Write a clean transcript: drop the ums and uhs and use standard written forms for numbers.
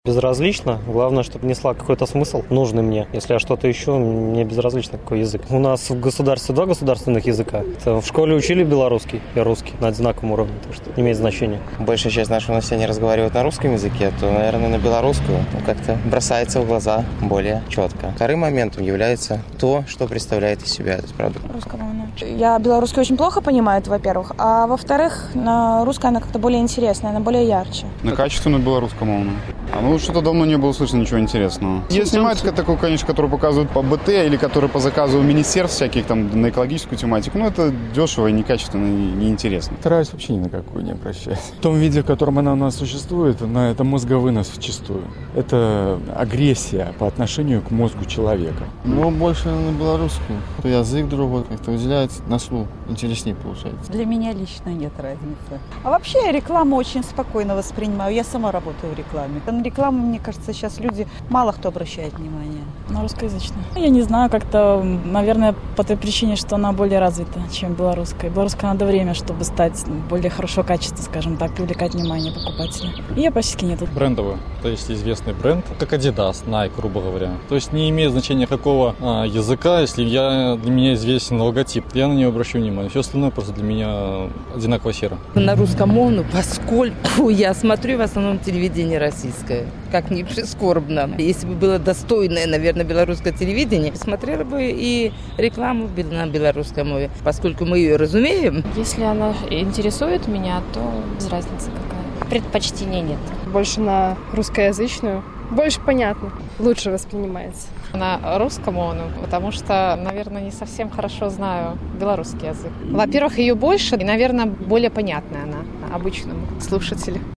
Безразлично. Главное, чтобы несла какой-то смысл, нужный мне. Если я что-то ищу, мне безразлично, какой язык. У нас в государстве два государственных языка. В школе учили белорусский и русский на одинаковом уровне, так что не имеет значения. Большая часть нашего населения разговаривает на русском языке, то, наверное, на белорусскую как-то бросается в глаза более четко. Вторым моментом является то, что представляет из себя этот продукт. Русскомовная. Я белорусский очень плохо понимаю, это, во-первых. А во-вторых, на русской она как-то более интересная, она более ярче. На качественную белорусскомовную. Что-то давно не было слышно ничего интересного. Есть тематика такую, конечно, которую показывают по БТ или которую по заказу министерств всяких там на экологическую тематику. Это дешево и некачественно, и неинтересно. Стараюсь вообще ни на какую не обращать. В том виде, в котором она у нас существует, это мозговынос вчистую. Это агрессия по отношению к мозгу человека. Больше на белорусскую. Язык другой как-то выделяется, на слух интереснее получается. Для меня лично нет разницы. А вообще я рекламу очень спокойно воспринимаю. Я сама работаю в рекламе. На рекламу, мне кажется, сейчас люди мало кто обращает внимание. На русскоязычную. Я не знаю, как-то, наверное, по той причине, что она более развита, чем белорусская. Белорусская надо время, чтобы стать более хорошего качества, скажем так, привлекать внимание покупателя. Ее практически нету. Брендовый, то есть известный бренд, как Adidas, Nike, грубо говоря. То есть не имеет значения какого языка, если для меня известен логотип, я на нее обращу внимание. Все остальное просто для меня одинаково серо. На русскомовную, поскольку я смотрю в основном телевидение российское, как ни прискорбно. Если бы было достойное, наверное, белорусское телевидение, смотрела бы и рекламу на белорусской мове, поскольку мы ее разумеем. Если она интересует меня, то без разницы какая. Предпочтений нет. Больше на русскоязычную. Больше понятно, лучше воспринимается. На русскомовную, потому что, наверное, не совсем хорошо знаю белорусский язык. Во-первых, ее больше, и, наверное, более понятная она обычному слушателю.